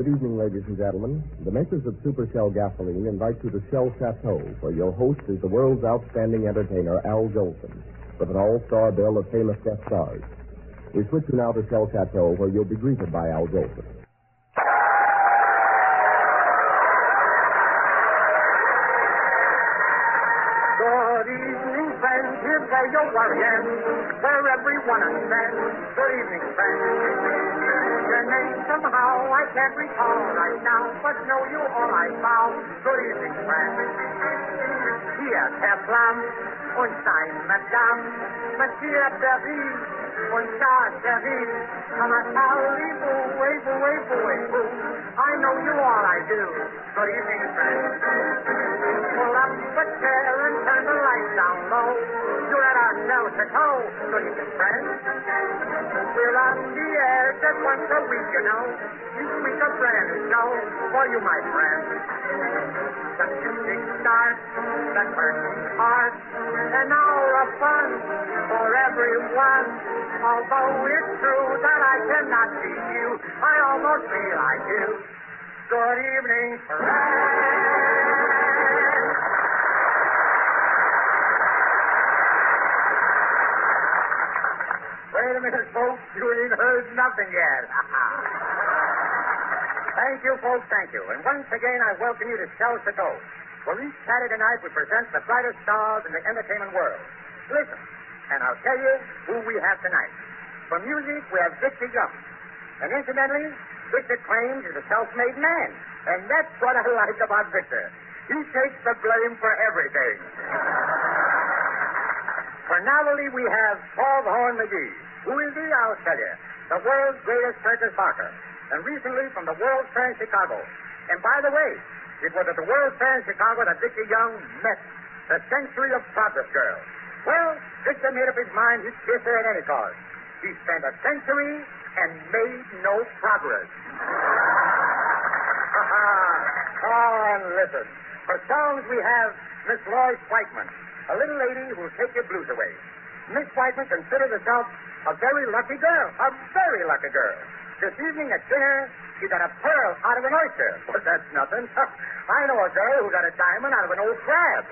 Good evening, ladies and gentlemen. The makers of Super Shell gasoline invite you to Shell Chateau, where your host is the world's outstanding entertainer, Al Jolson, with an all-star bill of famous guest stars. We switch you now to Shell Chateau, where you'll be greeted by Al Jolson. Good evening, friends. Here's where you're worrying, where everyone understands. Good evening, friends. Your name somehow I can't recall right now, but know you all I found. Good evening, friends. Hier, Herr Flamm, und sein Madame, Monsieur Berry, und Charles Berry, Kamatali, I know you all, I do. Good evening, friends. Pull up the chair and turn the lights down low. You're at our Shell Chateau. Good evening, friends. We're on the air just once a week, you know. Each week a brand new show for you, my friends. The music starts, the curtain parts, an hour of fun for everyone. Although it's true that I cannot see you, I almost feel I do. Good evening, friends. Wait a minute, folks. You ain't heard nothing yet. Thank you, folks. Thank you. And once again, I welcome you to Shell Chateau, where each Saturday night we present the brightest stars in the entertainment world. Listen, and I'll tell you who we have tonight. For music, we have Victor Young. And incidentally, Victor claims he's a self-made man. And that's what I like about Victor. He takes the blame for everything. For novelty, we have Paul the Horn McGee. Who is he? I'll tell you. The world's greatest circus barker. And recently from the World's Fair in Chicago. And by the way, it was at the World's Fair in Chicago that Victor Young met the Century of Progress girl. Well, Victor made up his mind he'd kiss her at any cost. He spent a century and made no progress. Oh, and listen. For songs, we have Miss Lois Whiteman, a little lady who'll take your blues away. Miss Whiteman considers herself a very lucky girl. A very lucky girl. This evening at dinner, she got a pearl out of an oyster. But that's nothing. I know a girl who got a diamond out of an old crab.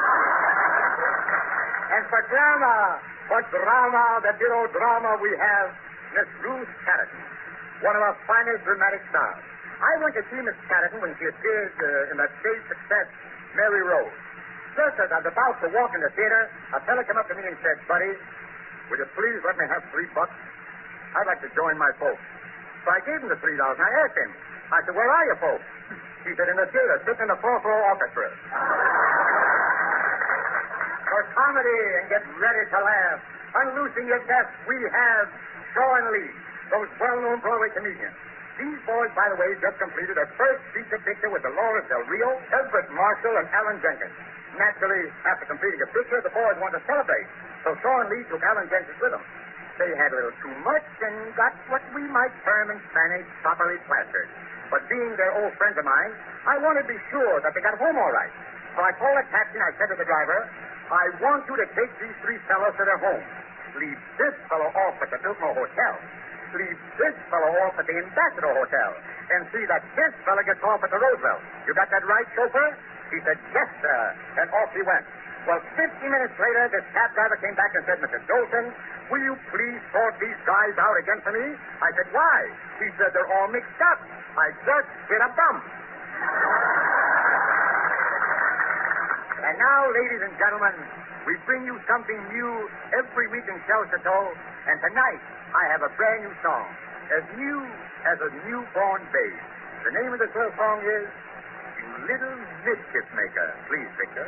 And for drama, the good old drama, we have Miss Ruth Chatterton, one of our finest dramatic stars. I went to see Miss Chatterton when she appeared in that big success, Mary Rose. Just as I was about to walk in the theater, a fella came up to me and said, "Buddy, will you please let me have $3? I'd like to join my folks." So I gave him the $3, and I asked him, I said, "Where are your folks?" He said, "In the theater, sitting in the fourth row orchestra." For comedy and get ready to laugh, unloosing your guests, we have Shaw and Lee, those well-known Broadway comedians. These boys, by the way, just completed their first feature picture with Dolores Del Rio, Everett Marshall, and Alan Jenkins. Naturally, after completing a picture, the boys wanted to celebrate. So Shaw and Lee took Alan Jenkins with them. They had a little too much and got what we might term in Spanish properly plastered. But being their old friends of mine, I wanted to be sure that they got home all right. So I called a taxi and I said to the driver, "I want you to take these 3 fellows to their home. Leave this fellow off at the Biltmore Hotel. Leave this fellow off at the Ambassador Hotel. And see that this fellow gets off at the Roosevelt. You got that right, chauffeur?" He said, "Yes, sir." And off he went. Well, 50 minutes later, this cab driver came back and said, "Mr. Jolson, will you please sort these guys out again for me?" I said, "Why?" He said, "They're all mixed up. I just hit a bump." And now, ladies and gentlemen, we bring you something new every week in Shell Chateau. And tonight, I have a brand new song, as new as a newborn babe. The name of this little song is "You Little Mischief Maker." Please, Victor.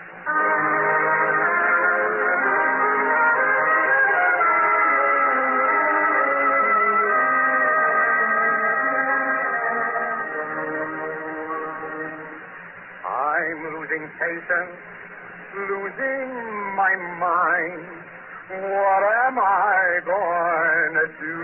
I'm losing patience, losing my mind. What am I going to do?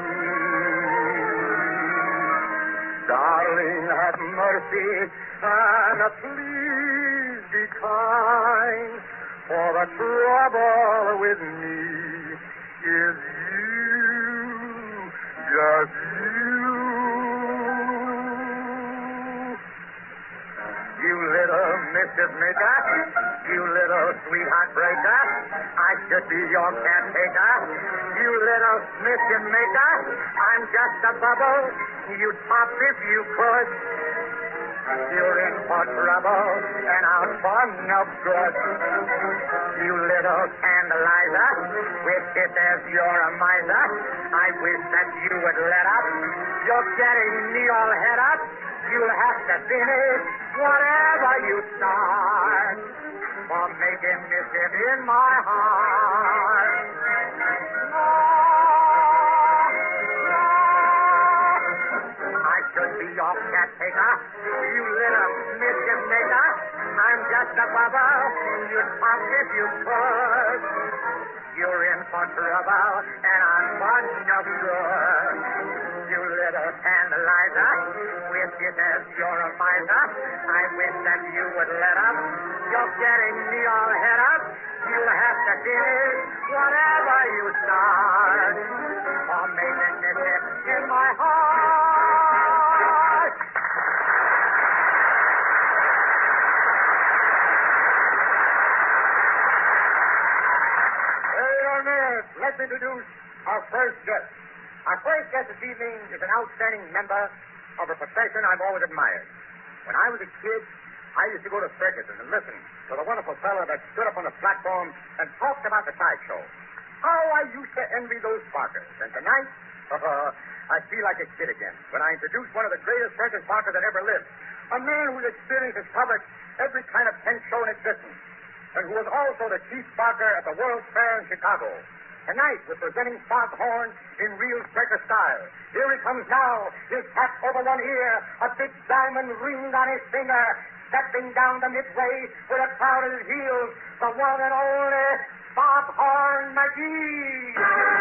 Darling, have mercy and please be kind. For the trouble with me is you, just you. mischief maker. You little sweetheart breaker. I should be your caretaker. You little mischief maker. I'm just a bubble. You'd pop if you could. You're in for trouble and out for no good. You little scandalizer, with it as you're a miser. I wish that you would let up. You're getting me all head up. You'll have to finish whatever you start for making mischief in my heart. I should be your caretaker, you little mischief maker. I'm just a bubble. You'd pop if you could. You're in for trouble, and I'm for no good. You little scandalizer, with it as you're a miser. I wish that you would let up. You're getting me all head up. You'll have to finish whatever you start for making mischief in my heart. Let's introduce our first guest. Our first guest this evening is an outstanding member of a profession I've always admired. When I was a kid, I used to go to circuses and listen to the wonderful fellow that stood up on the platform and talked about the sideshow. How I used to envy those parkers. And tonight, I feel like a kid again when I introduce one of the greatest circus parkers that ever lived. A man whose experience has covered every kind of tent show in existence, and who was also the chief barker at the World's Fair in Chicago. Tonight, we're presenting Foghorn in real circus style. Here he comes now, his hat over one ear, a big diamond ring on his finger, stepping down the midway with a crowd at his heels, the one and only Foghorn McGee.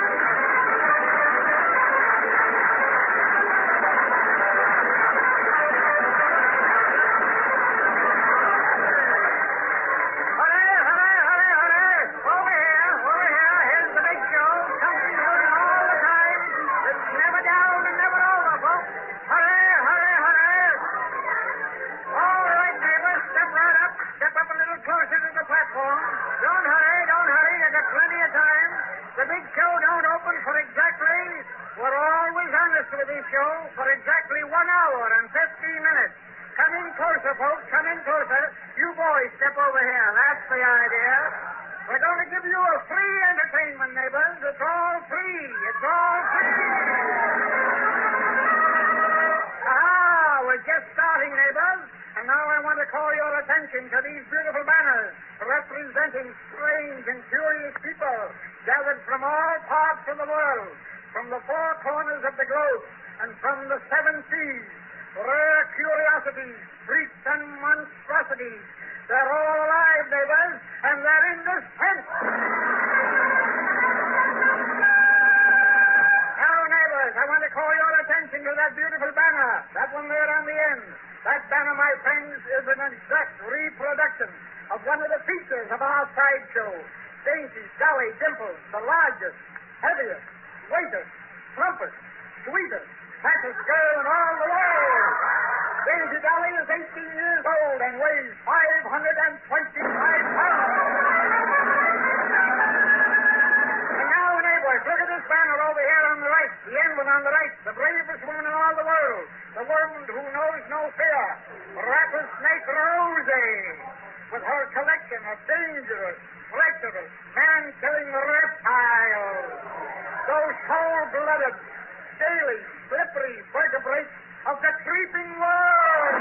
For exactly 1 hour and 15 minutes. Come in closer, folks. Come in closer. You boys, step over here. That's the idea. We're going to give you a free entertainment, neighbors. It's all free. It's all free. We're just starting, neighbors. And now I want to call your attention to these beautiful banners representing strange and curious people gathered from all parts of the world, from the 4 corners of the globe, and from the 7 seas. Rare curiosities, freaks, and monstrosities. They're all alive, neighbors, and they're in this tent. Now, neighbors, I want to call your attention to that beautiful banner, that one there on the end. That banner, my friends, is an exact reproduction of one of the features of our sideshow. Dainty, Dolly Dimples, the largest, heaviest, weightest, plumpest, sweetest, fattest girl in all the world. Daisy Dolly is 18 years old and weighs 525 pounds. And now, neighbors, look at this banner over here on the right, the end one on the right, the bravest woman in all the world, the woman who knows no fear, Rattlesnake Rosie, with her collection of dangerous, treacherous, man-killing reptiles. Those cold-blooded, scaly, slippery vertebrates of the creeping world.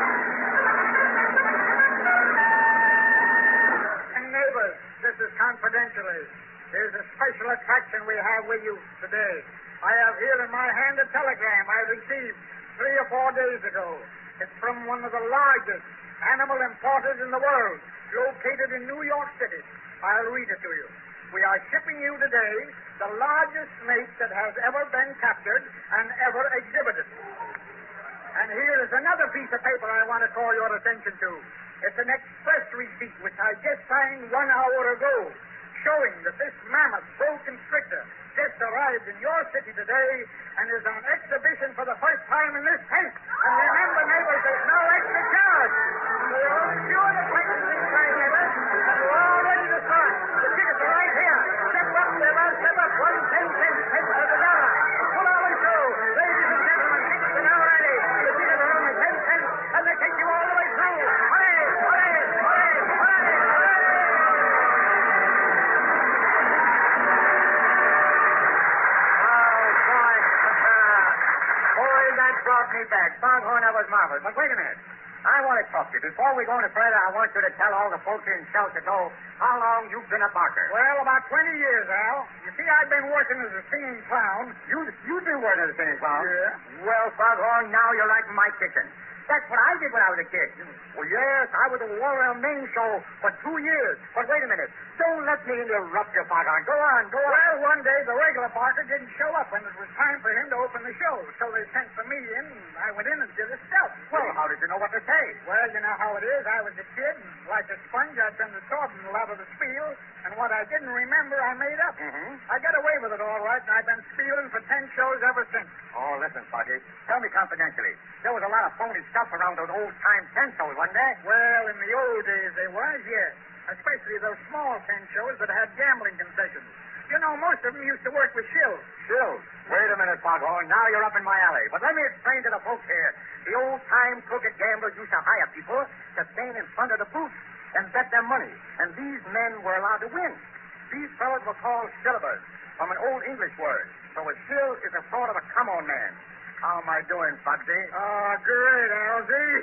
And neighbors, this is confidentially. There's a special attraction we have with you today. I have here in my hand a telegram I received 3 or 4 days ago. It's from one of the largest animal importers in the world, located in New York City. I'll read it to you. We are shipping you today the largest snake that has ever been captured and ever exhibited. And here is another piece of paper I want to call your attention to. It's an express receipt which I just signed 1 hour ago, showing that this mammoth boa constrictor just arrived in your city today and is on exhibition for the first time in this tent. And remember, neighbors, there's no extra charge. So you're sure to Foghorn, that was marvelous. But wait a minute. I want to talk to you. Before we go any further, I want you to tell all the folks in Shell Chateau how long you've been a barker. Well, about 20 years, Al. You see, I've been working as a singing clown. You've been working as a singing clown? Yeah. Well, Foghorn, now you're right in my kitchen. That's what I did when I was a kid. Well, yes, I was at the Warren Main Show for 2 years. But wait a minute. Don't let me interrupt you, Foghorn. Go on. Well, one day the regular barker didn't show up when it was time for him to open the show. So they sent for me in, and I went in and did his stuff. Well, how did you know what to say? Well, you know how it is. I was a kid, and like a sponge, I'd been absorbed in a lot of the spiel, and what I didn't remember, I made up. Mm-hmm. I got away with it all right, and I've been spieling for 10 shows ever since. Oh, listen, Foggy. Tell me confidentially. There was a lot of phony stuff around those old-time tent shows, wasn't there? Well, in the old days there was, yes. Especially those small tent shows that had gambling concessions. You know, most of them used to work with shills. Shills? Wait a minute, Foghorn. Now you're up in my alley. But let me explain to the folks here. The old-time crooked gamblers used to hire people to stand in front of the booth and bet their money. And these men were allowed to win. These fellows were called shillabers, from an old English word. So a shill is a sort of a come-on man. How am I doing, Foxy? Oh, great, Algy.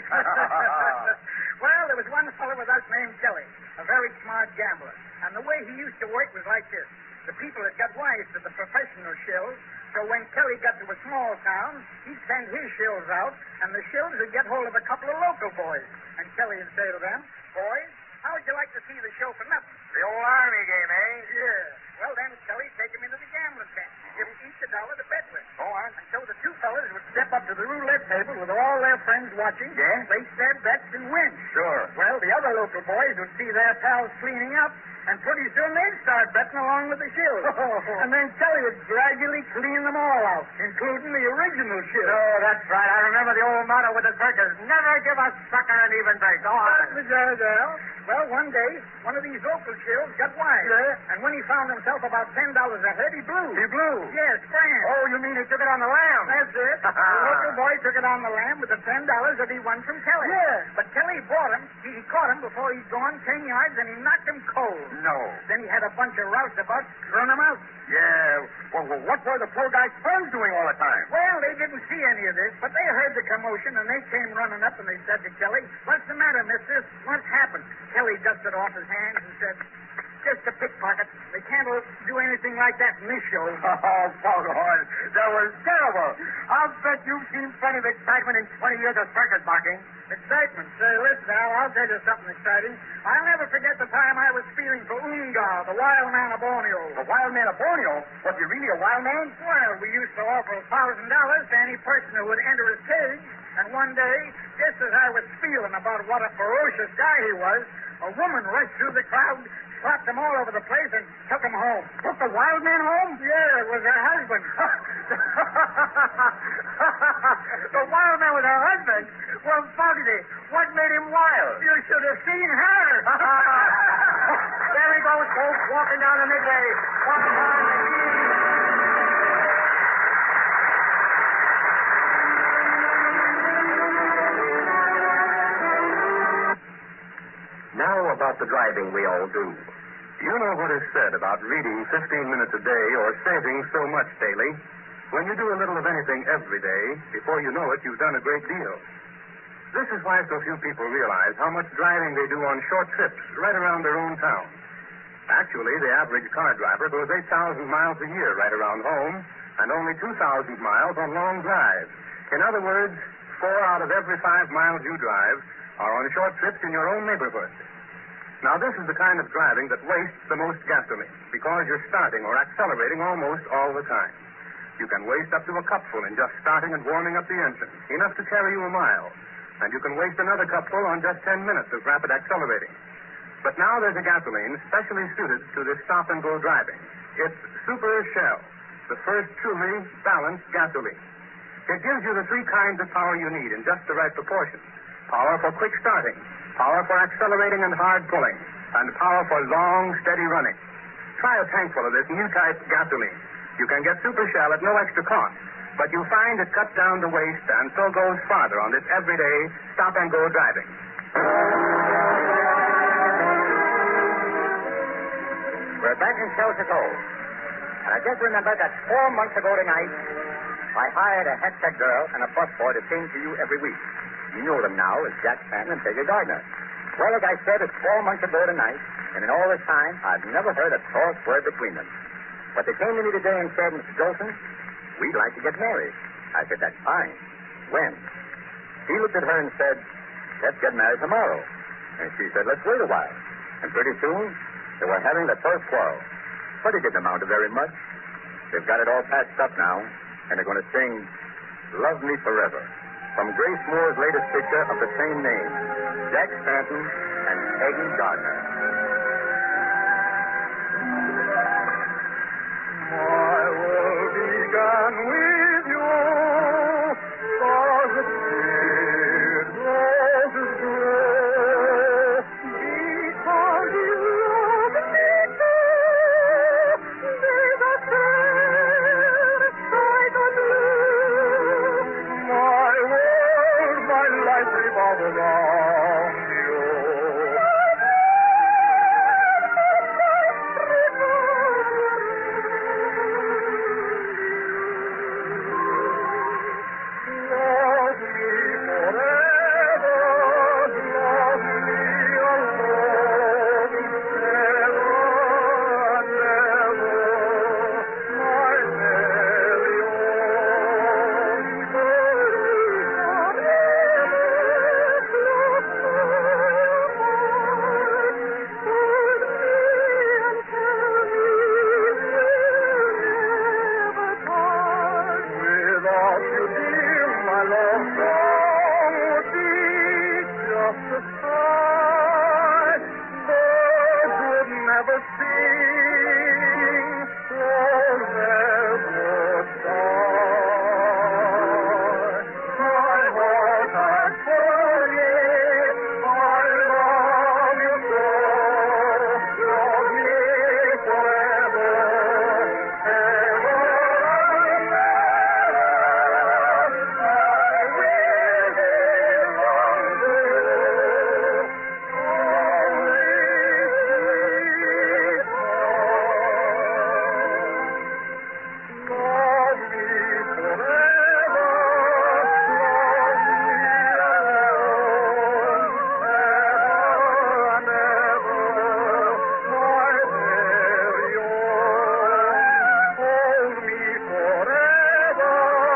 Well, there was one fellow with us named Kelly, a very smart gambler. And the way he used to work was like this. The people had got wise to the professional shills, so when Kelly got to a small town, he'd send his shills out, and the shills would get hold of a couple of local boys. And Kelly would say to them, "Boys, how would you like to see the show for nothing?" The old army game, eh? Yeah. Well, then Kelly'd take him into the gambling tent, give him each $1 to bet with. Go on. And so the two fellas would step up to the roulette table with all their friends watching, Yeah? place their bets, and win. Sure. Well, the other local boys would see their pals cleaning up, and pretty soon they'd start betting along with the shills. And then Kelly would gradually clean them all out, including the original shills. Oh, that's right. I remember the old motto with the breakers. Never give a sucker an even break. Go on. Well, one day, one of these local shills got wise. Yeah? And when he found himself about $10 ahead, he blew. He blew? Yes, sprang. Oh, you mean he took it on the lamb? That's it. The local boy took it on the lamb with the $10 that he won from Kelly. Yeah. But Kelly bought him. He caught him before he'd gone 10 yards, and he knocked him cold. No. Then he had a bunch of roustabouts run him out. Yeah. Well, what were the poor guy's friends doing all the time? Well, they didn't see any of this, but they heard the commotion, and they came running up, and they said to Kelly, "What's the matter, mister? What's happened?" Kelly dusted off his hands and said, "Just a pickpocket. They can't do anything like that in this show." Oh, Foghorn, that was terrible. I'll bet you've seen plenty of excitement in 20 years of circus barking. Excitement. Say, listen, Al, I'll tell you something exciting. I'll never forget the time I was feeling for Ungar, the wild man of Borneo. The wild man of Borneo? Was he really a wild man? Well, we used to offer $1,000 to any person who would enter his cage. And one day, just as I was feeling about what a ferocious guy he was, a woman rushed through the crowd, slapped him all over the place, and took him home. Took the wild man home? Yeah, it was her husband. The wild man was her husband? Well, Foxy, what made him wild? You should have seen her. There he goes, folks, walking down the midway. Now about the driving we all do. You know what is said about reading 15 minutes a day or saving so much daily. When you do a little of anything every day, before you know it, you've done a great deal. This is why so few people realize how much driving they do on short trips right around their own town. Actually, the average car driver goes 8,000 miles a year right around home and only 2,000 miles on long drives. In other words, 4 out of every 5 miles you drive are on short trips in your own neighborhood. Now, this is the kind of driving that wastes the most gasoline because you're starting or accelerating almost all the time. You can waste up to a cupful in just starting and warming up the engine, enough to carry you a mile. And you can waste another cupful on just 10 minutes of rapid accelerating. But now there's a gasoline specially suited to this stop-and-go driving. It's Super Shell, the first truly balanced gasoline. It gives you the 3 kinds of power you need in just the right proportion. Power for quick starting, power for accelerating and hard pulling, and power for long, steady running. Try a tankful of this new type gasoline. You can get Super Shell at no extra cost, but you find it cuts down the waste and so goes farther on this everyday stop-and-go driving. We're back in Shell Chateau. And I just remembered that 4 months ago tonight, I hired a head-set girl and a busboy to sing to you every week. You know them now as Jack Stanton and Peggy Gardner. Well, as I said, it's 4 months ago tonight, and in all this time, I've never heard a cross word between them. But they came to me today and said, Mr. Jolson, we'd like to get married. I said, that's fine. When? He looked at her and said, let's get married tomorrow. And she said, let's wait a while. And pretty soon, they were having their first quarrel. But it didn't amount to very much. They've got it all patched up now, and they're going to sing Love Me Forever from Grace Moore's latest picture of the same name, Jack Stanton and Peggy Gardner. My world began with you, as it did roses grow, because you loved me too. There's a fair sight of blue. My world, my life revolves around you. Love me forever, love me alone, ever and ever, my very own. Love me forever, close to your heart, hold me and tell me we'll never part. Without you, dear, my love song would be just a sigh. Birds would never sing, roses would die. My heart has told me I love you so. Love me forever, ever and ever. I will belong to you. Love me forever, love me alone, ever and ever, my very own. Hold me forever,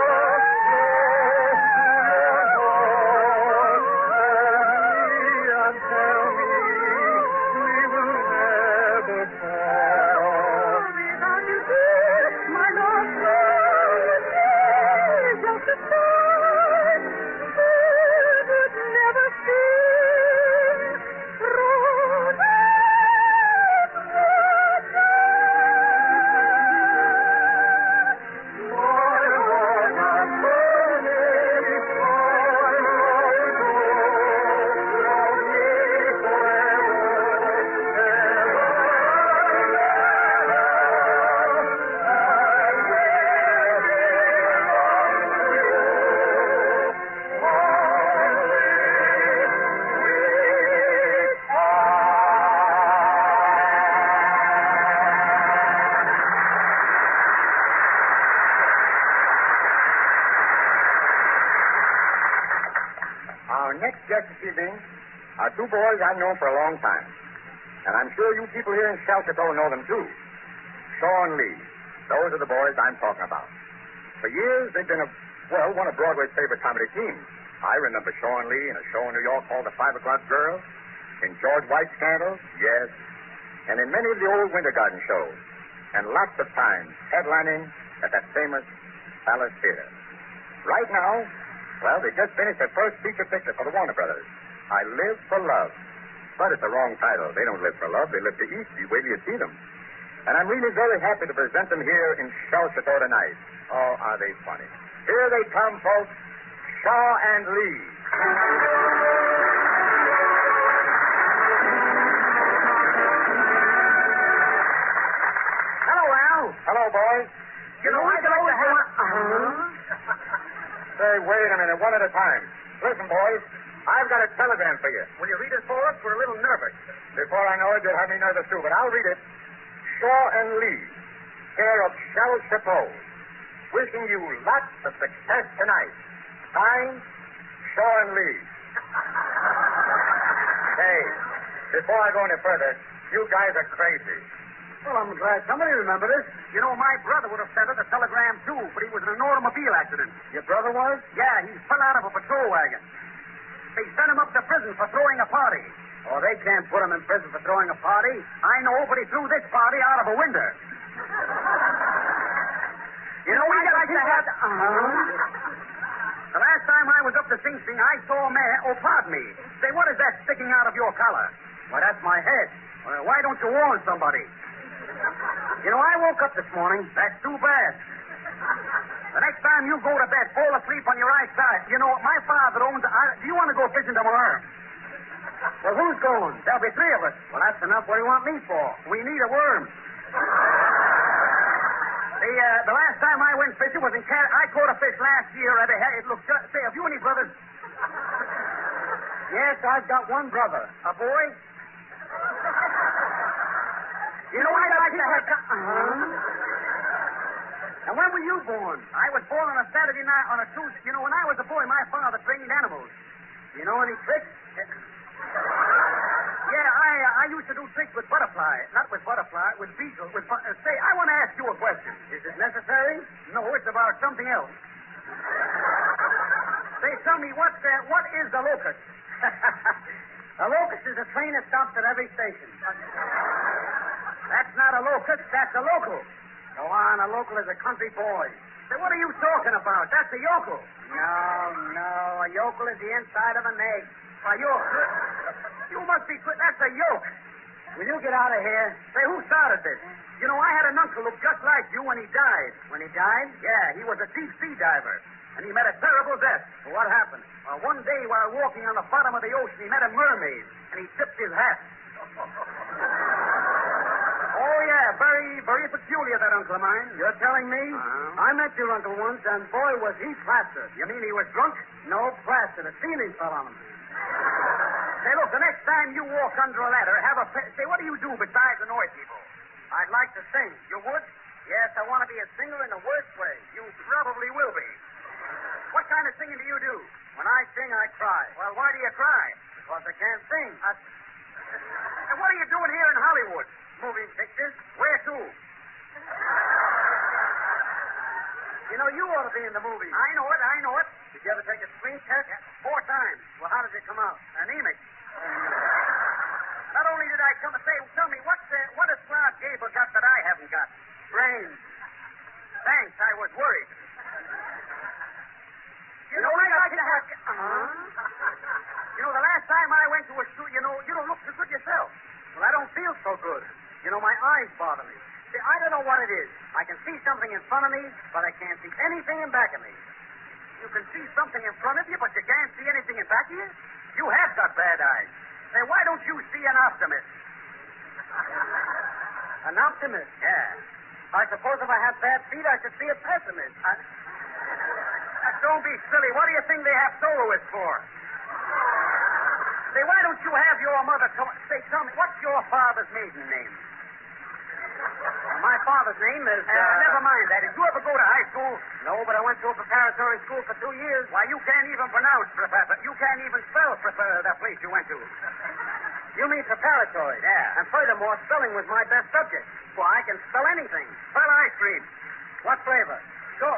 close to your heart, hold me and tell me we will never part. Without you, dear, my love would be just a sigh. Birds would never sing, roses would die. My heart has told me I love you so. Love me forever, ever and ever. I will Our next guests this evening are two boys I've known for a long time. And I'm sure you people here in Shelterville know them, too. Shaw and Lee. Those are the boys I'm talking about. For years, they've been one of Broadway's favorite comedy teams. I remember Shaw and Lee in a show in New York called The 5 O'Clock Girl, in George White's Scandal, yes, and in many of the old Winter Garden shows, and lots of times headlining at that famous Palace Theater. Right now, well, they just finished their first feature picture for the Warner Brothers, I Live for Love. But it's the wrong title. They don't live for love. They live to eat. You wait till you see them. And I'm really very happy to present them here in Shell Chateau tonight. Oh, are they funny. Here they come, folks. Shaw and Lee. Hello, Al. Hello, boys. You know, I'd like to have... Say, wait a minute, one at a time. Listen, boys, I've got a telegram for you. Will you read it for us? We're a little nervous. Before I know it, you'll have me nervous, too, but I'll read it. Shaw and Lee, care of Shell Chateau. wishing you lots of success tonight. Signed, Shaw and Lee. Hey, before I go any further, you guys are crazy. Well, I'm glad somebody remembered us. You know, my brother would have sent us a telegram, too, but he was in an automobile accident. Your brother was? Yeah, he fell out of a patrol wagon. They sent him up to prison for throwing a party. Oh, they can't put him in prison for throwing a party. I know, but he threw this party out of a window. You know, we got to have... The last time I was up to Sing Sing, I saw a man... Oh, pardon me. Say, what is that sticking out of your collar? Why, that's my head. Well, why don't you warn somebody? You know, I woke up this morning. That's too bad. The next time you go to bed, fall asleep on your right side. You know, my father owns... do you want to go fishing tomorrow? Well, who's going? There'll be three of us. Well, that's enough. What do you want me for? We need a worm. The last time I went fishing was in Canada. I caught a fish last year. It looked just... Say, have you any brothers? Yes, I've got one brother. A boy? You know, I'd like to have... And when were you born? I was born on a Saturday night on a Tuesday. You know, when I was a boy, my father trained animals. You know any tricks? Yeah, I used to do tricks with butterfly. Not with butterfly, with beetle. Say, I want to ask you a question. Is it necessary? No, it's about something else. Say, tell me, what is a locust? A locust is a train that stops at every station. That's not a locust, that's a local. Go on, a local is a country boy. Say, what are you talking about? That's a yokel. No, a yokel is the inside of an egg. A yokel? You must be... That's a yoke. Will you get out of here? Say, who started this? You know, I had an uncle look just like you when he died. When he died? Yeah, he was a deep sea diver. And he met a terrible death. Well, what happened? Well, one day while walking on the bottom of the ocean, he met a mermaid. And he tipped his hat. Oh, yeah, very, very peculiar, that uncle of mine. You're telling me? I met your uncle once, and boy, was he plastered. You mean he was drunk? No, plastered. A ceiling fell on him. Say, look, the next time you walk under a ladder, have a... Say, what do you do besides annoy people? I'd like to sing. You would? Yes, I want to be a singer in the worst way. You probably will be. What kind of singing do you do? When I sing, I cry. Well, why do you cry? Because I can't sing. And what are you doing here in Hollywood? Moving pictures? Where to? You know, you ought to be in the movies. I know it. Did you ever take a screen test? Yeah, 4 times. Well, how did it come out? Anemic. Not only did I come to say, tell me, what has Clark Gable got that I haven't got? Brains. Thanks, I was worried. You know, I like to have... You know, the last time I went to a shoot, you don't look so good yourself. Well, I don't feel so good. You know, my eyes bother me. See, I don't know what it is. I can see something in front of me, but I can't see anything in back of me. You can see something in front of you, but you can't see anything in back of you? You have got bad eyes. Say, why don't you see an optimist? An optimist? Yeah. I suppose if I had bad feet, I should see a pessimist. Don't be silly. What do you think they have soloists for? Say, why don't you have your mother tell me, what's your father's maiden name? My father's name is... never mind that. Did you ever go to high school? No, but I went to a preparatory school for 2 years. Why, you can't even pronounce you can't even spell that place you went to. You mean preparatory? Yeah. And furthermore, spelling was my best subject. Well, I can spell anything. Spell ice cream. What flavor? Sure.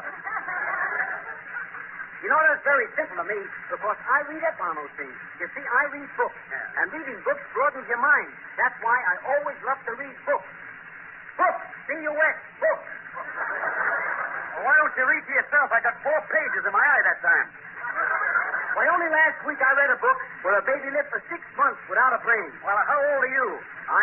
You know, that's very simple to me, because I read up on those things. You see, I read books. Yeah. And reading books broadens your mind. That's why I always love to read books. Books! C-U-X. Books. Well, why don't you read to yourself? I got 4 pages in my eye that time. Why, only last week I read a book where a baby lived for 6 months without a brain. Well, how old are you?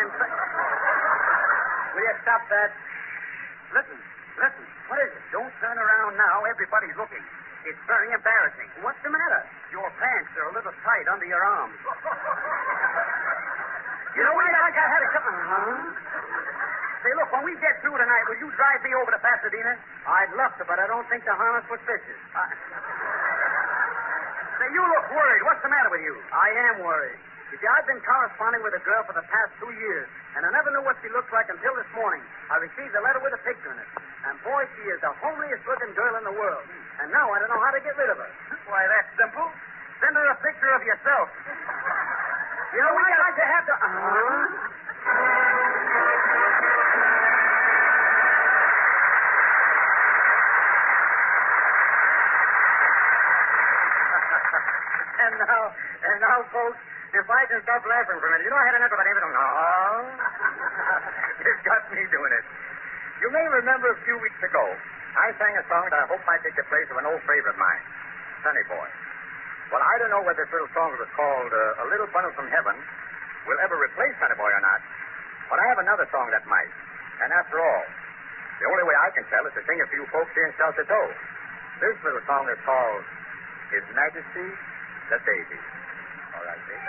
Will you stop that? Listen. What is it? Don't turn around now. Everybody's looking. It's very embarrassing. What's the matter? Your pants are a little tight under your arms. You know, I had to come... Say, look, when we get through tonight, will you drive me over to Pasadena? I'd love to, but I don't think the harness would fit you. Say, you look worried. What's the matter with you? I am worried. You see, I've been corresponding with a girl for the past 2 years, and I never knew what she looked like until this morning. I received a letter with a picture in it. And, boy, she is the homeliest-looking girl in the world. And now I don't know how to get rid of her. Why, that's simple. Send her a picture of yourself. You know, I'd like to have to... And now, folks, if I can stop laughing for a minute. You know, I had enough of that even. It's got me doing it. You may remember a few weeks ago, I sang a song that I hope might take the place of an old favorite of mine, Sonny Boy. Well, I don't know whether this little song that was called A Little Bundle from Heaven will ever replace Sonny Boy or not, but I have another song that might. And after all, the only way I can tell is to sing it for you folks here in Shelter. This little song is called His Majesty the Baby. All right, baby.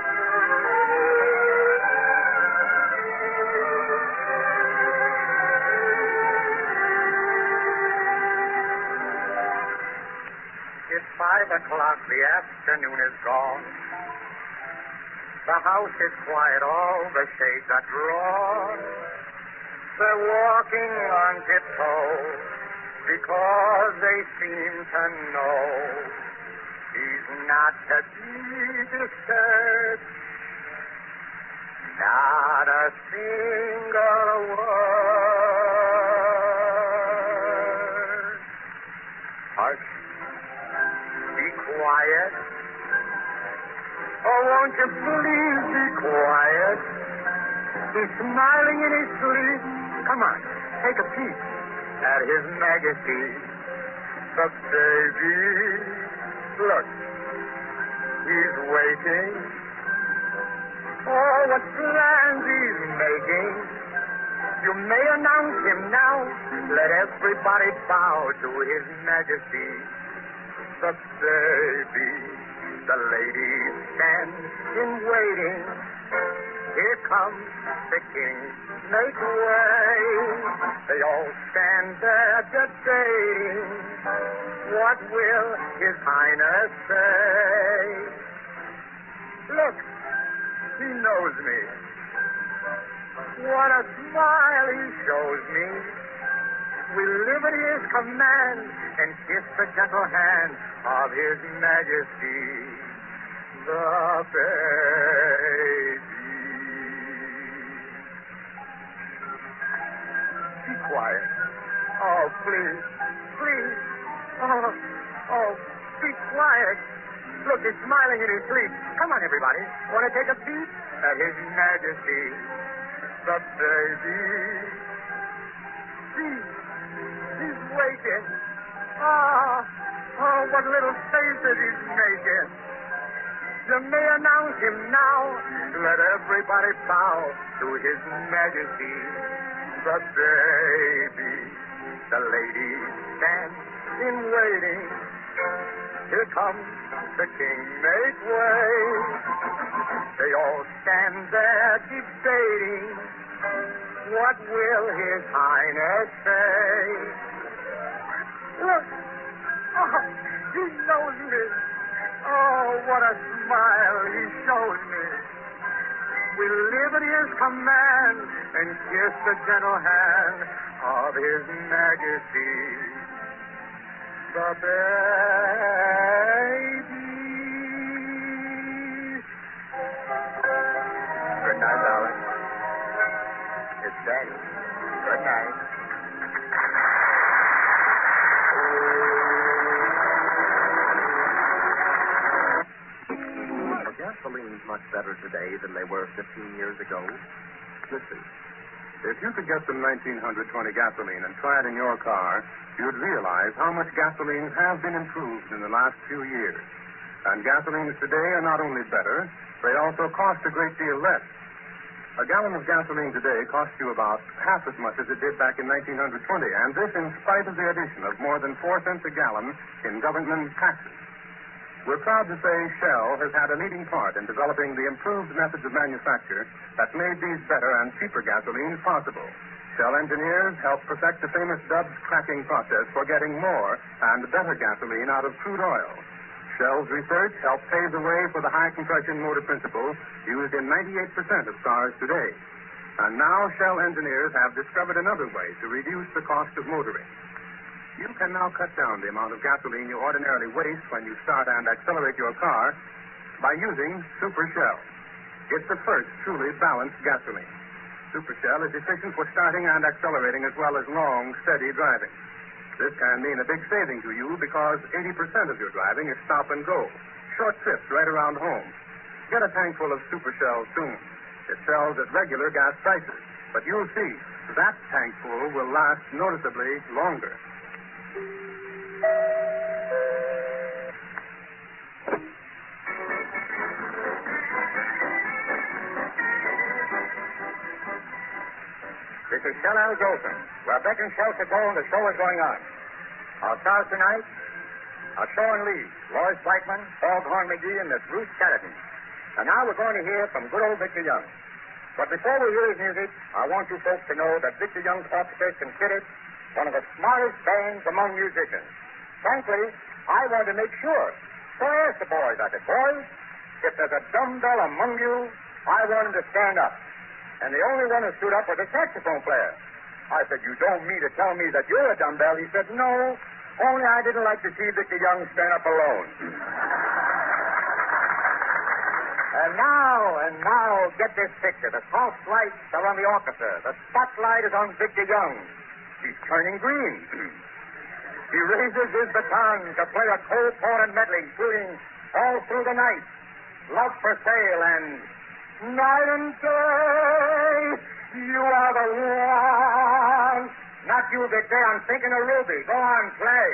It's 5 o'clock, the afternoon is gone. The house is quiet, all the shades are drawn. They're walking on tiptoe because they seem to know he's not to be disturbed. Not a single word. Hush. Be quiet. Oh, won't you please be quiet? He's smiling in his sleep. Come on, take a peek at His Majesty the baby. Look, he's waiting. Oh, what plans he's making. You may announce him now. Let everybody bow to His Majesty the baby. The ladies stand in waiting. Here comes the king. Make way. They all stand there debating. What will His Highness say? Look, he knows me. What a smile he shows me. Will live at his command and kiss the gentle hand of His Majesty the baby. Be quiet. Oh, please, please. Oh, be quiet. Look, he's smiling in his sleep. Come on, everybody. Want to take a peek at His Majesty the baby? See, he's waiting. Oh, what little faces he's making. You may announce him now. Let everybody bow to His Majesty the baby. The ladies stand in waiting. Here comes the king, make way. They all stand there debating. What will His Highness say? Look, he knows me. Oh, what a smile he shows me. We live at His command and kiss the gentle hand of His Majesty the baby. Good night, darling. It's Daddy. Good night. Are gasolines much better today than they were 15 years ago? Listen, if you could get some 1920 gasoline and try it in your car, you'd realize how much gasolines have been improved in the last few years. And gasolines today are not only better, they also cost a great deal less. A gallon of gasoline today costs you about half as much as it did back in 1920, and this in spite of the addition of more than 4 cents a gallon in government taxes. We're proud to say Shell has had a leading part in developing the improved methods of manufacture that made these better and cheaper gasolines possible. Shell engineers helped perfect the famous Dubs cracking process for getting more and better gasoline out of crude oil. Shell's research helped pave the way for the high-compression motor principle used in 98% of cars today. And now Shell engineers have discovered another way to reduce the cost of motoring. You can now cut down the amount of gasoline you ordinarily waste when you start and accelerate your car by using Super Shell. It's the first truly balanced gasoline. Super Shell is efficient for starting and accelerating as well as long, steady driving. This can mean a big saving to you because 80% of your driving is stop and go. Short trips right around home. Get a tank full of Super Shell soon. It sells at regular gas prices. But you'll see, that tank full will last noticeably longer. This is Shell Al Jolson. We're Beck and Shell Chateau, and the show is going on. Our stars tonight are Shawn Lee, Lois Blackman, Foghorn McGee, and Miss Ruth Chatterton. And now we're going to hear from good old Victor Young. But before we hear his music, I want you folks to know that Victor Young's orchestra is considered one of the smartest bands among musicians. Frankly, I wanted to make sure. So I asked the boys, I said, boys, if there's a dumbbell among you, I want him to stand up. And the only one who stood up was a saxophone player. I said, you don't mean to tell me that you're a dumbbell? He said, no, only I didn't like to see Victor Young stand up alone. And now, get this picture. The soft lights are on the orchestra. The spotlight is on Victor Young. He's turning green. He raises his baton to play a Cole Porter medley, including All Through the Night, Love for Sale, and Night and Day, You Are the One. Not you, Victor. I'm thinking of Ruby. Go on, play.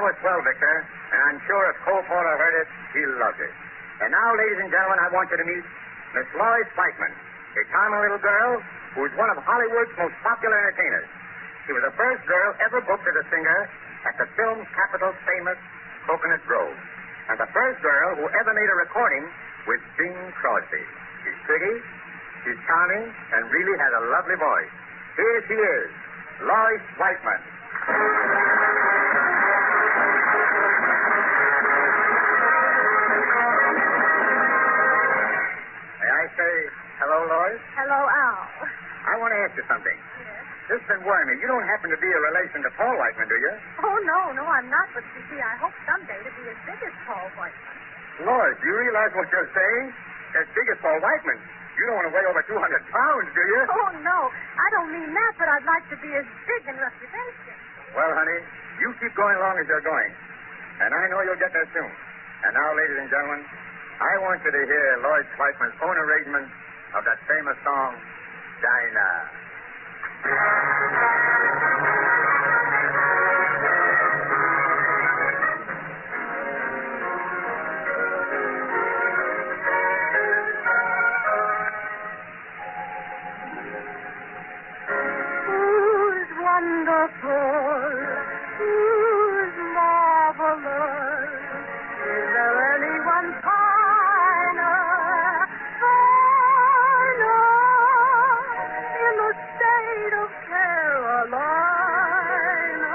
was swell, Victor. And I'm sure if Cole Porter heard it, he'll love it. And now, ladies and gentlemen, I want you to meet Miss Lois Whiteman, a charming little girl who's one of Hollywood's most popular entertainers. She was the first girl ever booked as a singer at the film capital's famous Coconut Grove. And the first girl who ever made a recording with Bing Crosby. She's pretty, she's charming, and really has a lovely voice. Here she is, Lois Whiteman. May I say hello, Lois? Hello, Al. I want to ask you something. Yes? This has been worrying me. You don't happen to be a relation to Paul Whiteman, do you? Oh, no, I'm not. But you see, I hope someday to be as big as Paul Whiteman. Lois, do you realize what you're saying? As big as Paul Whiteman. You don't want to weigh over 200 pounds, do you? Oh, no. I don't mean that, but I'd like to be as big in reputation. Well, honey, you keep going along as you're going. And I know you'll get there soon. And now, ladies and gentlemen, I want you to hear Lois Whiteman's own arrangement of that famous song, Dinah. Who's wonderful? Who's marvelous? Is there anyone finer in the state of Carolina?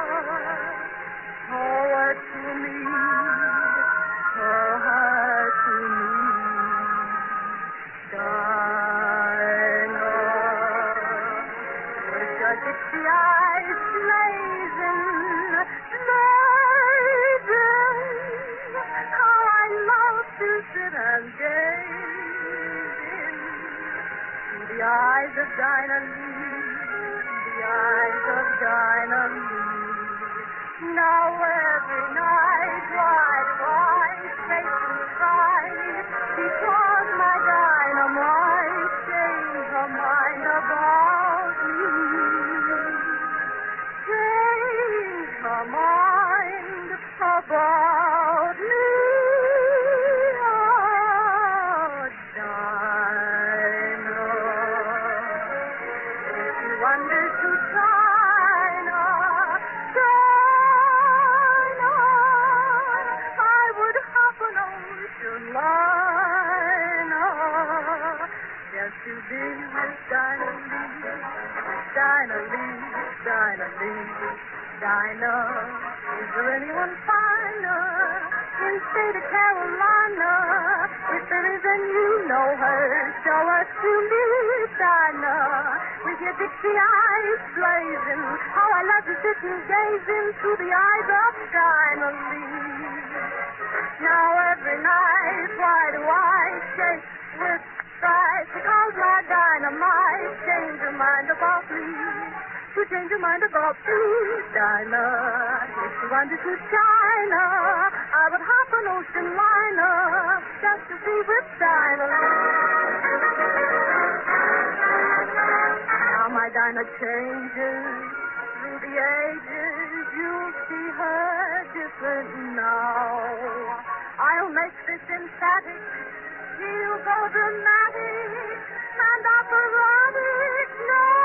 Her to me, her to me, Dinah. With your Dixie eyes blazing, how I love to sit and gaze into the eyes of Dinah Lee, the eyes of Dinah Lee. Now every night, why do I shake and cry? Because my dynamite changed her mind about me. Changed her mind about me. Oh, Dinah. If she wonders to Dinah, I would hop an ocean liner just to be with Dinah Lee, Dinah Lee, Dinah Lee, Dinah. Is there anyone finer in state of Carolina? If there is, then you know her. Show her to me, Dinah. With your Dixie eyes blazing, how I love to sit and gaze into the eyes of Dinah Lee. Now every night, why do I shake with fright? Because my dynamite changed her mind about me. To change your mind about me, Dinah. If you wanted to China, I would hop an ocean liner just to be with Dinah. Now my Dinah changes through the ages. You'll see her different now. I'll make this emphatic. She'll go dramatic and operatic now.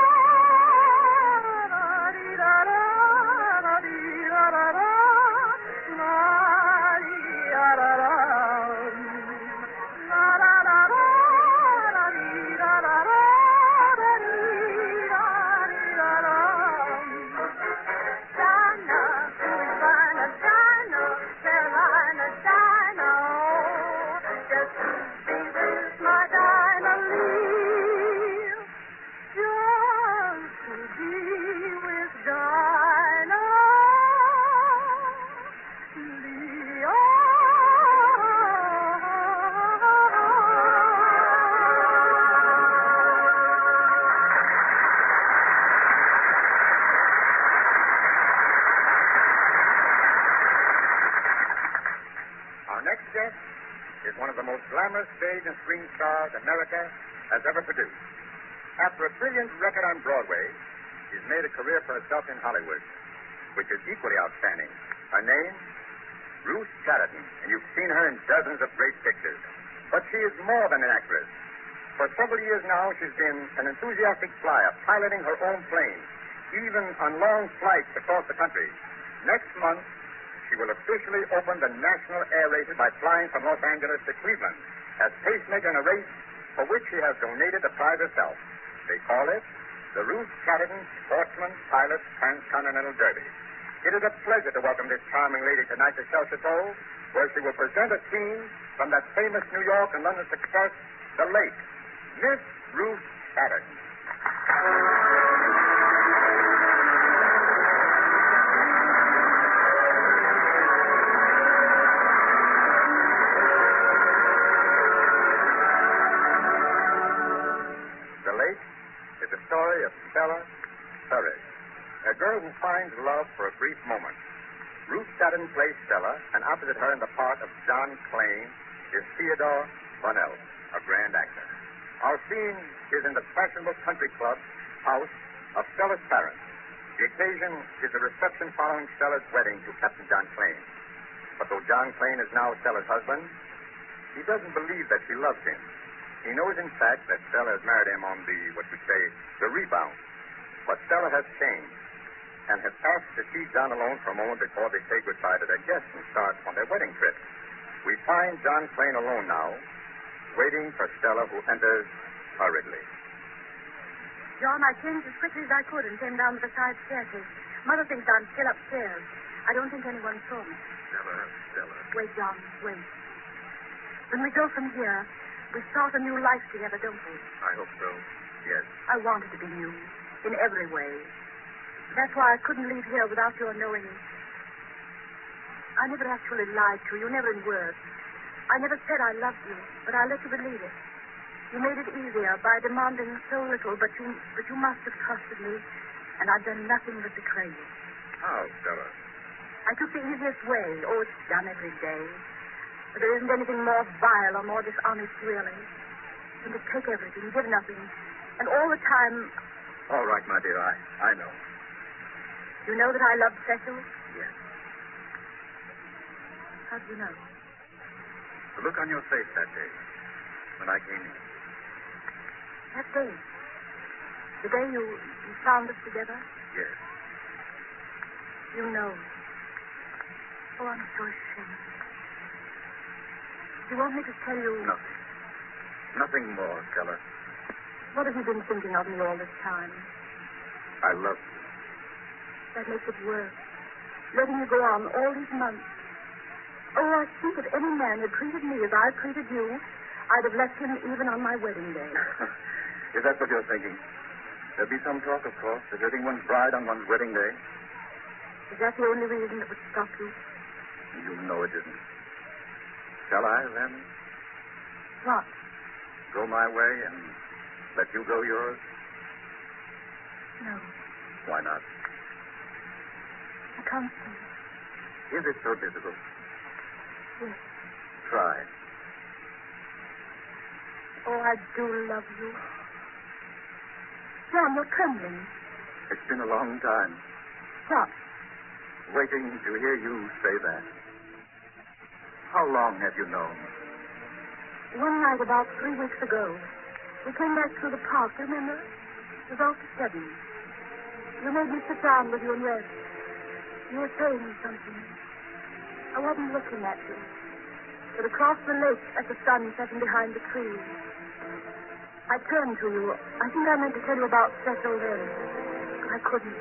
Is one of the most glamorous stage and screen stars America has ever produced. After a brilliant record on Broadway, she's made a career for herself in Hollywood, which is equally outstanding. Her name? Ruth Chatterton, and you've seen her in dozens of great pictures. But she is more than an actress. For several years now, she's been an enthusiastic flyer, piloting her own plane, even on long flights across the country. Next month, she will officially open the national air races by flying from Los Angeles to Cleveland as pacemaker in a race for which she has donated the prize herself. They call it the Ruth Chatterton Sportsman Pilot Transcontinental Derby. It is a pleasure to welcome this charming lady tonight to Shell Chateau, where she will present a scene from that famous New York and London success, The Lake, Miss Ruth Chatterton. The Lake is the story of Stella Surridge, a girl who finds love for a brief moment. Ruth Chatterton plays Stella, and opposite her in the part of John Clane is Theodore Bunnell, a grand actor. Our scene is in the fashionable country club house of Stella's parents. The occasion is the reception following Stella's wedding to Captain John Clane. But though John Clane is now Stella's husband, he doesn't believe that she loves him. He knows, in fact, that Stella has married him on the rebound. But Stella has changed and has asked to see John alone for a moment before they say goodbye to their guests and start on their wedding trip. We find John Clane alone now, waiting for Stella, who enters hurriedly. John, I changed as quickly as I could and came down to the side staircase. Mother thinks I'm still upstairs. I don't think anyone saw me. Stella. Wait, John, wait. When we go from here, we start a new life together, don't we? I hope so. Yes. I want it to be new, in every way. That's why I couldn't leave here without your knowing it. I never actually lied to you, never in words. I never said I loved you, but I let you believe it. You made it easier by demanding so little, but you must have trusted me, and I've done nothing but betray you. How, Stella? I took the easiest way. Oh, it's done every day. But there isn't anything more vile or more dishonest, really, than to take everything, give nothing, and all the time... All right, my dear, I know. You know that I loved Cecil? Yes. How do you know? The look on your face that day, when I came in. That day? The day you found us together? Yes. You know. Oh, I'm so ashamed. Do you want me to tell you... Nothing. Nothing more, Stella. What have you been thinking of me all this time? I love you. That makes it worse. Letting you go on all these months. Oh, I think if any man had treated me as I treated you, I'd have left him even on my wedding day. If that's what you're thinking. There'll be some talk, of course, deserting one's bride on one's wedding day. Is that the only reason that would stop you? You know it isn't. Shall I, then? What? Go my way and let you go yours? No. Why not? I can't see. Is it so difficult? Yes. Try. Oh, I do love you. John, you're trembling. It's been a long time. What? Waiting to hear you say that. How long have you known? One night about 3 weeks ago, we came back through the park, remember? It was after 7. You made me sit down with you and rest. You were saying something. I wasn't looking at you, but across the lake at the sun setting behind the trees. I turned to you. I think I meant to tell you about Cecil then, but I couldn't.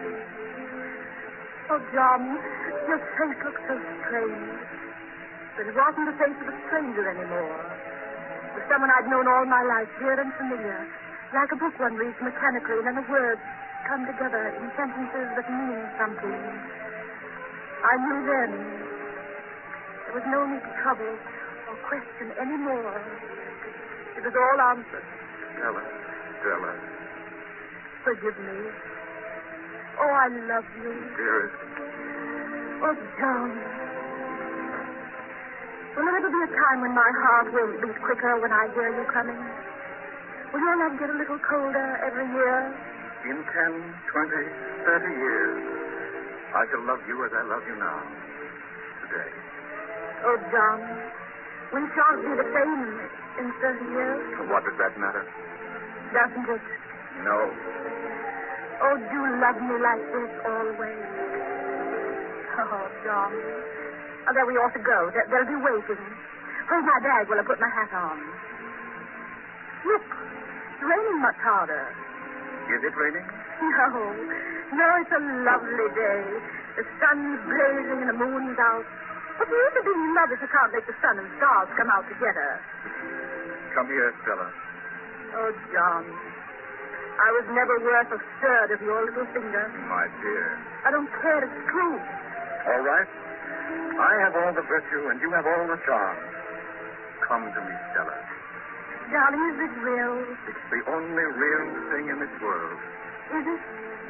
Oh, John, your face looks so strange. But it wasn't the face of a stranger anymore. It was someone I'd known all my life, dear and familiar, like a book one reads mechanically, and then the words come together in sentences that mean something. I knew then there was no need to trouble or question any more. It was all answered. Stella. Forgive me. Oh, I love you. Dearest. Oh, John. Will there ever be a time when my heart will beat quicker when I hear you coming? Will your love get a little colder every year? In 10, 20, 30 years. I shall love you as I love you now. Today. Oh, John, we shan't be the same in 30 years, What does that matter? doesn't it? No. Oh, do love me like this always. Oh, John. Oh, there we ought to go. They'll be waiting. Where's my bag? Will I put my hat on? Look, it's raining much harder. Is it raining? No, it's a lovely day. The sun's blazing and the moon's out. What's the use of being in love if you can't make the sun and stars come out together? Come here, Stella. Oh, John, I was never worth a third of your little finger. My dear. I don't care. It's true. All right. I have all the virtue and you have all the charm. Come to me, Stella. Darling, is this real? It's the only real thing in this world. Is it?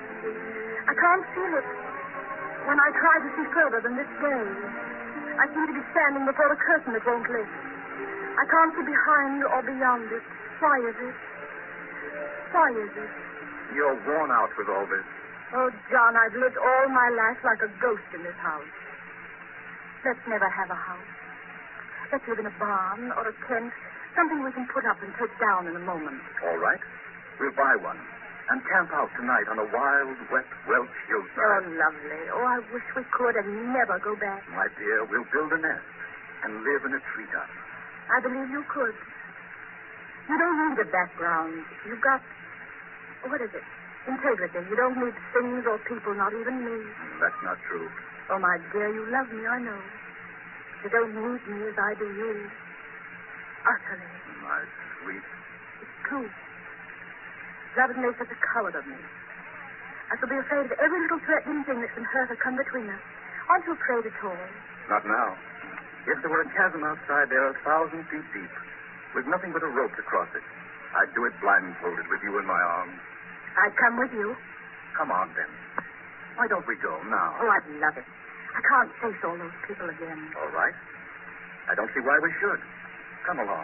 I can't feel it. When I try to see further than this day, I seem to be standing before a curtain that won't lift. I can't see behind or beyond it. Why is it? Why is it? You're worn out with all this. Oh, John, I've lived all my life like a ghost in this house. Let's never have a house. Let's live in a barn or a tent, something we can put up and take down in a moment. All right. We'll buy one and camp out tonight on a wild, wet Welsh Oh, hillside. lovely. Oh, I wish we could and never go back. My dear, we'll build a nest and live in a treetop. I believe you could. You don't need a background. You've got, what is it? Integrity. You don't need things or people, not even me. That's not true. Oh, my dear, you love me, I know. You don't need me as I do you. Utterly. My sweet. It's true. Love has made such a coward of me. I shall be afraid of every little threatening thing that can hurt or come between us. Aren't you afraid at all? Not now. If there were a chasm outside there 1,000 feet deep, with nothing but a rope to cross it, I'd do it blindfolded with you in my arms. I'd come with you. Come on, then. Why don't we go now? Oh, I'd love it. I can't face all those people again. All right. I don't see why we should. Come along.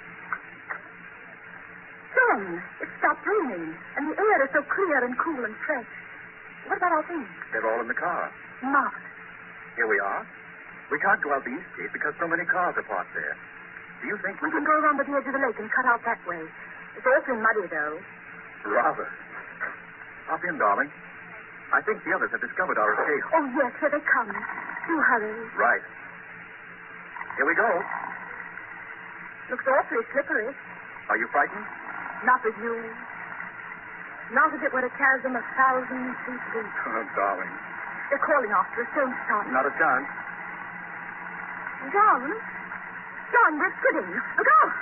John, it stopped raining, and the air is so clear and cool and fresh. What about our things? They're all in the car. Not. Here we are. We can't go out the east gate because so many cars are parked there. Do you think We can go around by the edge of the lake and cut out that way. It's awfully muddy, though. Rather. Hop in, darling. I think the others have discovered our escape. Oh, yes, here they come. Do hurry. Right. Here we go. Looks awfully slippery. Are you frightened? Not with you. Not if it were a chasm 1,000 feet deep. Oh, darling. They're calling after us. Don't stop. Not a chance. John? John, we're skidding. Look out!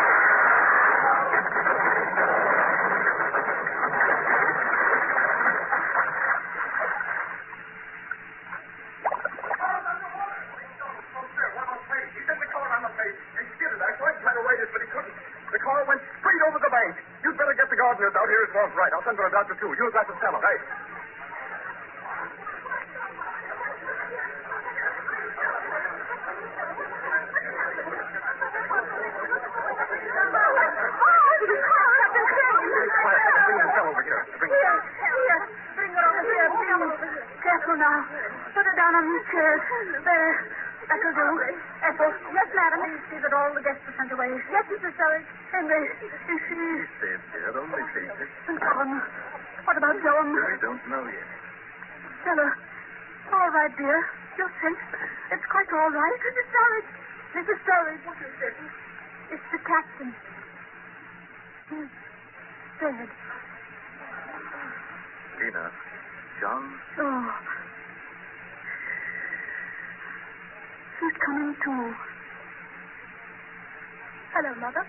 The car went straight over the bank. You'd better get the gardeners out here at once. Right. I'll send for a doctor, too. You'll have to tell him. Right. Bring the cell over here. Here. Bring her over here, please. Careful now. Put her down on these chairs. There. That'll do. Ethel. Yes, madam. Please see that all the guests are sent away. Yes, Mrs. Surrey. Henry, is she... Safe, dear. Only safe. And John. What about John? We don't know yet. Stella. All right, dear. You're safe. It's quite all right. Mrs. Surrey. Mrs. Surrey. What is it? It's the captain. He's dead. Lena. John. Oh. He's coming too. Hello, Mother.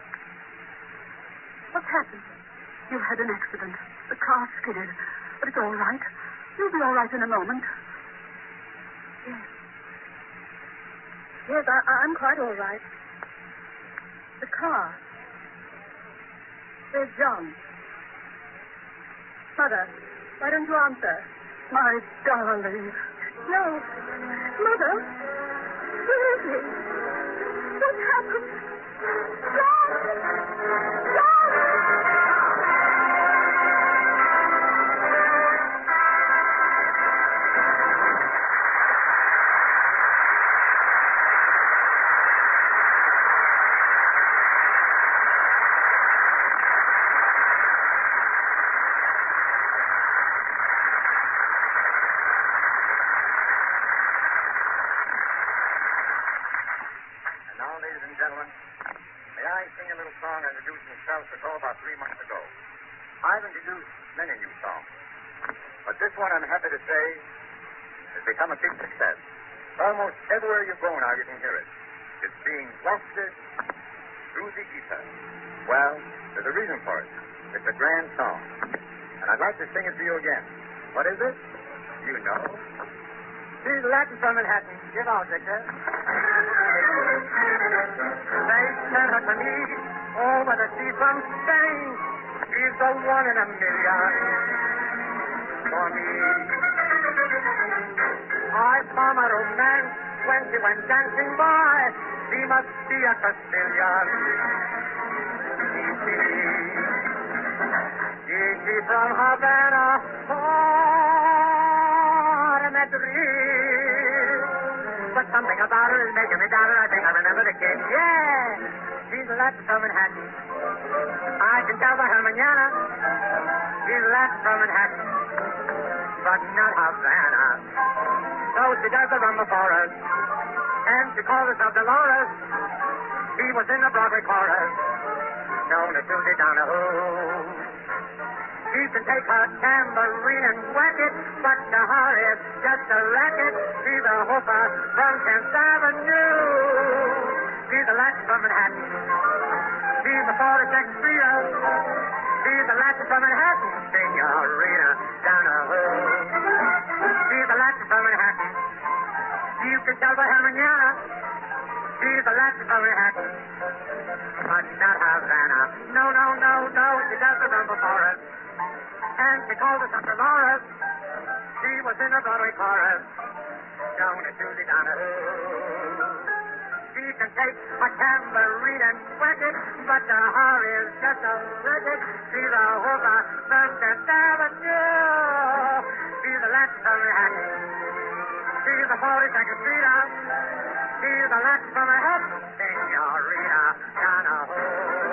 What's happened? You had an accident. The car skidded. But it's all right. You'll be all right in a moment. Yes. Yes, I'm quite all right. The car. There's John. Mother, why don't you answer? My darling. No. Mother? Where is he? What happened? John! John! song introduced in South Dakota about 3 months ago. I've introduced many new songs, but this one, I'm happy to say, has become a big success. Almost everywhere you go now, you can hear it. It's being wafted through the ether. Well, there's a reason for it. It's a grand song, and I'd like to sing it to you again. What is it? You know. She's Latin from Manhattan. Get on, Victor. They sent her to me over the sea from Spain. She's the one in a million for me. I saw my romance when she went dancing by. She must be a Castilian. She's from Havana or Madrid. But something about her is making me doubt her. I think I remember the kid. Yeah, she's Latin from Manhattan. I can tell by her manana. She's Latin from Manhattan, but not Havana. So she does the rumba for us, and she calls herself Dolores. She was in the Broadway chorus, known as Susie Donahue. She can take her tambourine and whack it, but to her it's just a racket. She's a hooper from 10th Avenue. She's a Latin from Manhattan. She's a 42nd Street. She's a Latin from Manhattan. Senorita Donahue. She's a Latin from Manhattan. You can tell by her manana. She's a Latin from Manhattan, but not Havana. No. She does the rumba for us, and she calls herself Dolores. She was in the Broadway chorus, known as Susie Donahue. She can take a tambourine and whack it, but to her is just a racket. She's a hooker from 10th Avenue. She's a Latin from Manhattan. She's a 42nd Street. She's a Latin from Manhattan. Senorita Donahue.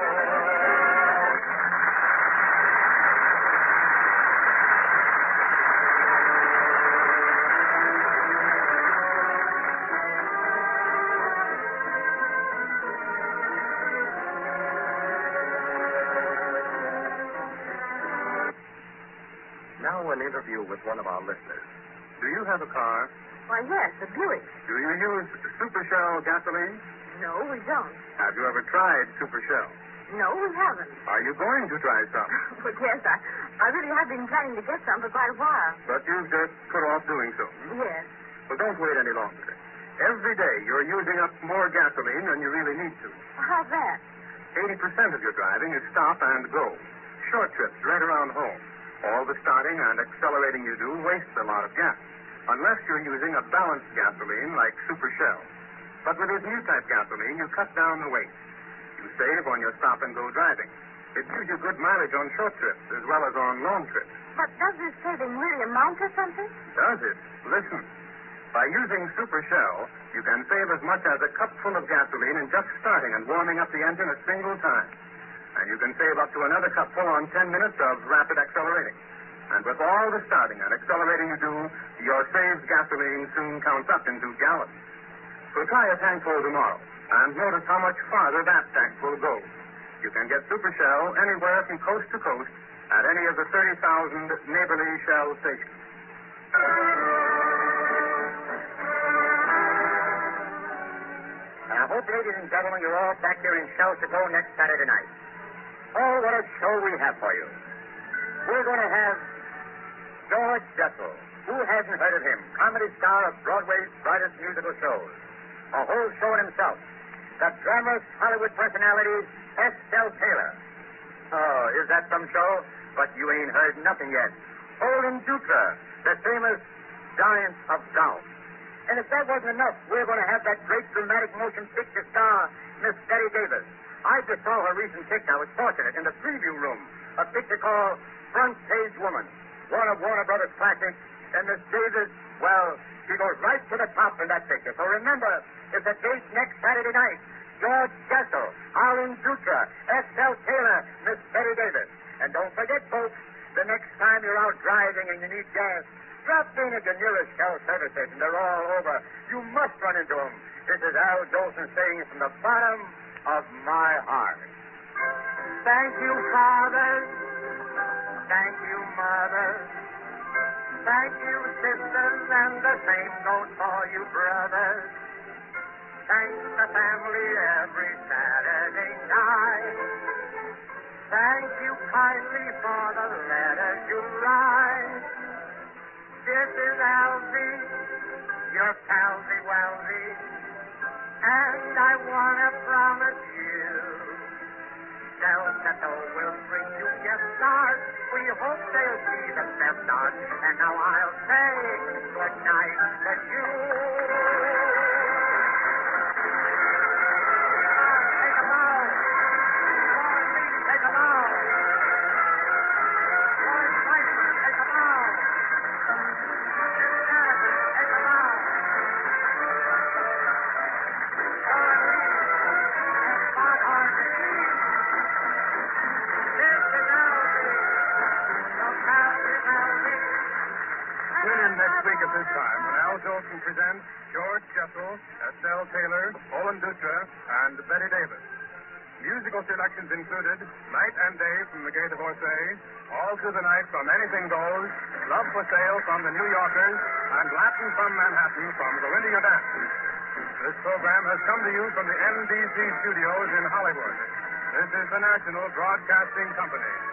Now an interview with one of our listeners. Do you have a car? Why, yes, a Buick. Do you use Super Shell gasoline? No, we don't. Have you ever tried Super Shell? No, we haven't. Are you going to try some? But yes, I really have been planning to get some for quite a while. But you've just put off doing so. Yes. Well, don't wait any longer. Every day you're using up more gasoline than you really need to. How's that? 80% of your driving is stop and go. Short trips right around home. All the starting and accelerating you do wastes a lot of gas, unless you're using a balanced gasoline like Super Shell. But with this new type gasoline, you cut down the waste. You save on your stop-and-go driving. It gives you good mileage on short trips as well as on long trips. But does this saving really amount to something? Does it? Listen. By using Super Shell, you can save as much as a cupful of gasoline in just starting and warming up the engine a single time. And you can save up to another cupful on 10 minutes of rapid accelerating. And with all the starting and accelerating you do, your saved gasoline soon counts up into gallons. So try a tankful tomorrow, and notice how much farther that tank will go. You can get Super Shell anywhere from coast to coast at any of the 30,000 neighborly Shell stations. And I hope, ladies and gentlemen, you're all back here in Shell Chateau next Saturday night. Oh, what a show we have for you. We're going to have George Jessel. Who hasn't heard of him? Comedy star of Broadway's brightest musical shows. A whole show in himself. The glamorous Hollywood personality, Estelle Taylor. Oh, is that some show? But you ain't heard nothing yet. Olin Dutra, the famous giant of golf. And if that wasn't enough, we're going to have that great dramatic motion picture star, Miss Betty Davis. I just saw her recent picture. I was fortunate in the preview room. A picture called Front Page Woman. One of Warner Brothers classics. And Miss Davis, well, she goes right to the top in that picture. So remember, it's a date next Saturday night. George Jessel, Arlen Dutra, Estelle Taylor, Miss Betty Davis. And don't forget, folks, the next time you're out driving and you need gas, drop in at your nearest Shell service station. They're all over. You must run into them. This is Al Jolson saying it from the bottom of my heart. Thank you, fathers. Thank you, mothers. Thank you, sisters, and the same goes for you, brothers. Thanks the family every Saturday night. Thank you kindly for the letters you write. This is Alvy, your palsy-walsy, and I want to promise you, El Chateau will bring you guest stars. We hope they'll see the best art. And now I'll say good night to you. Take a bow. Take a bow. Lord Weissman, take a bow. Mr. Madison, take a bow. John Lee and Bob Harvey. Tune in next week at this time when Al Jolson presents George Jessel, Estelle Taylor, Owen Dutra, and Betty Davis. Musical selections included Night and Day from The Gate of Orsay, All Through the Night from Anything Goes, Love for Sale from The New Yorkers, and Latin from Manhattan from The Windy Dance. This program has come to you from the NBC studios in Hollywood. This is the National Broadcasting Company.